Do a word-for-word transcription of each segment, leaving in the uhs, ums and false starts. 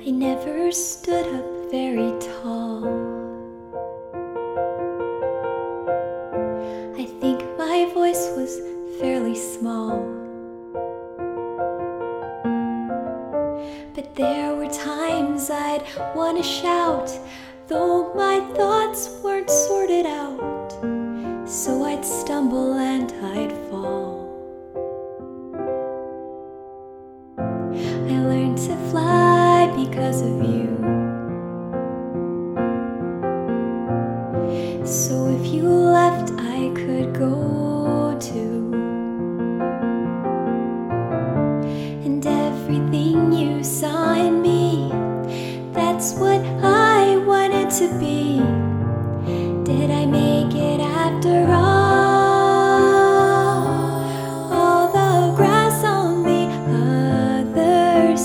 I never stood up very tall. I think my voice was fairly small. But there were times I'd want to shout, though my thoughts weren't sorted out. So I'd stumble and I'd fall. I learned to fly because of you. So if you left, I could go too. And everything you saw in me, that's what I wanted to be. Did I make it after all? All the grass on the other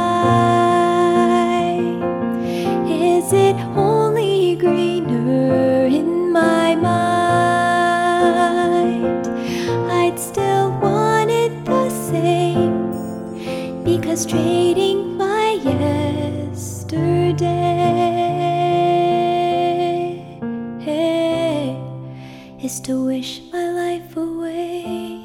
side, is it only greener in my mind? I'd still want it the same, because trading my yesterday is to wish my life away.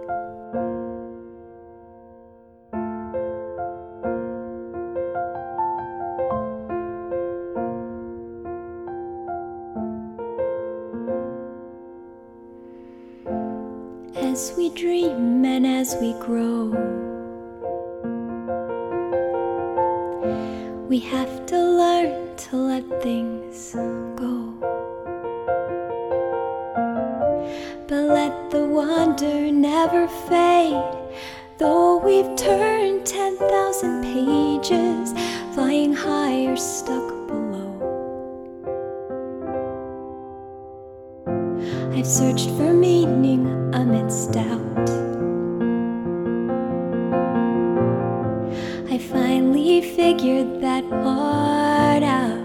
As we dream and as we grow, we have to learn to let things go. But let the wonder never fade, though we've turned ten thousand pages, flying high or stuck below. I've searched for meaning amidst doubt. I finally figured that part out.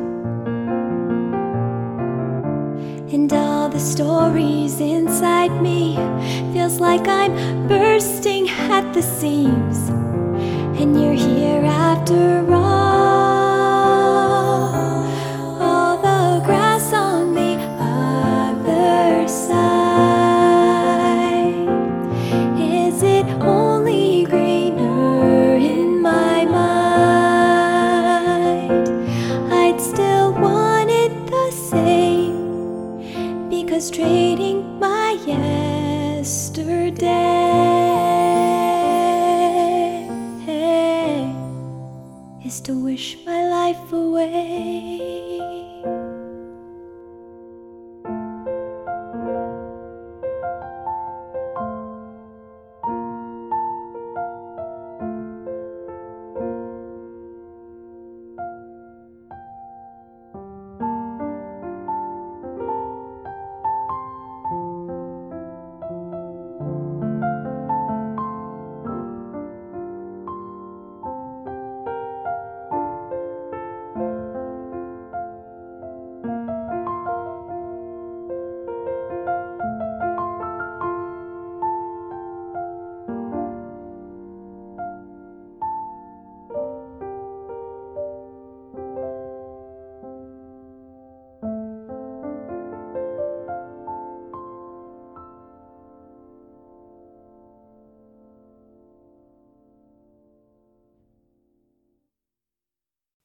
And all the stories inside me feels like I'm bursting at the seams. And you're here after all. All the grass on the other side, is it only greener in my mind? I'd still want it the same, because trading my yesterday is to wish my life away.